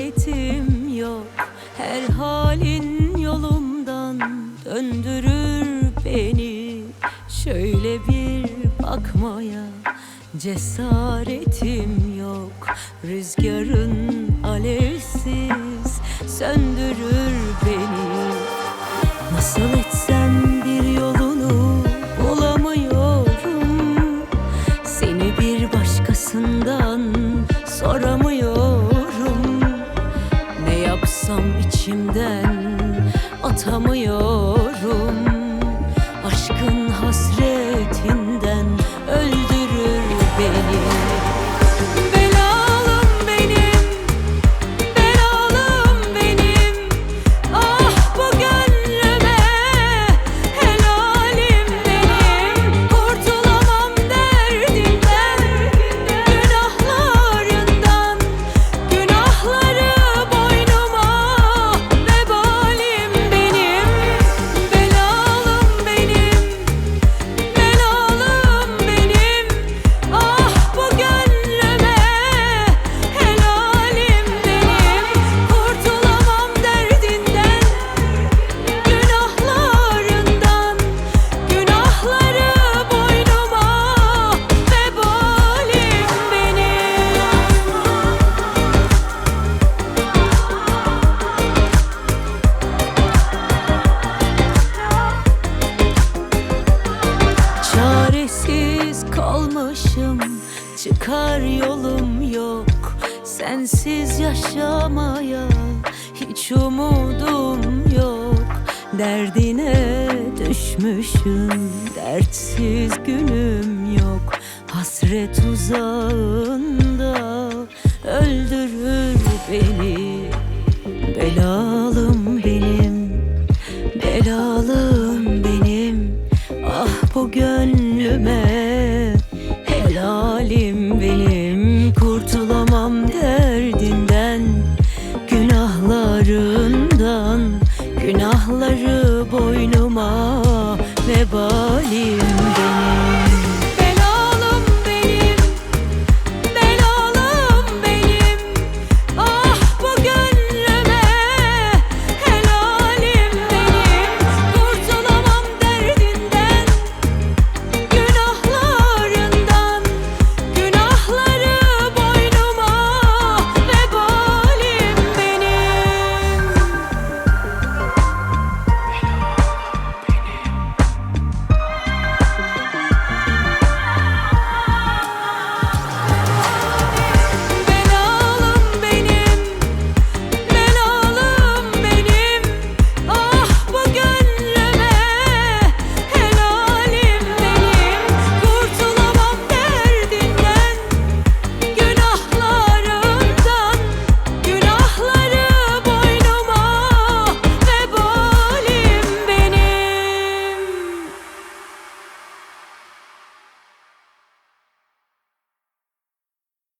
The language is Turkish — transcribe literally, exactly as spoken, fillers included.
cesaretim yok. Her halin yolumdan döndürür beni. Şöyle bir bakmaya cesaretim yok. Rüzgarın alevsiz söndürür beni. Nasıl etsem bir yolunu bulamıyorum. Seni bir başkasından soramıyorum. Ne yapsam içimden atamıyorum. Aşkın hasretinden öldürür beni. Belalım benim, belalım benim. Ah bu gönlüme helalim benim. Kurtulamam derdimden, günahlarından. Günahları boynuma vebalim benim. Belalım benim, belalım benim. Ah bu gönlüme helalim benim. Kurtulamam derdinden, günahlarından. Günahları boynuma vebalim benim. Çaresiz kalmışım, çıkar yolum yok. Sensiz yaşamaya hiç umudum yok. Derdine düşmüşüm, dertsiz günüm yok. Hasret uzağında öldürür beni. Belalım benim, belalım benim. Ah bu gönlüme helalim benim. Kurtulamam derdinden, günahlarından. Günahları boynuma vebalim benim.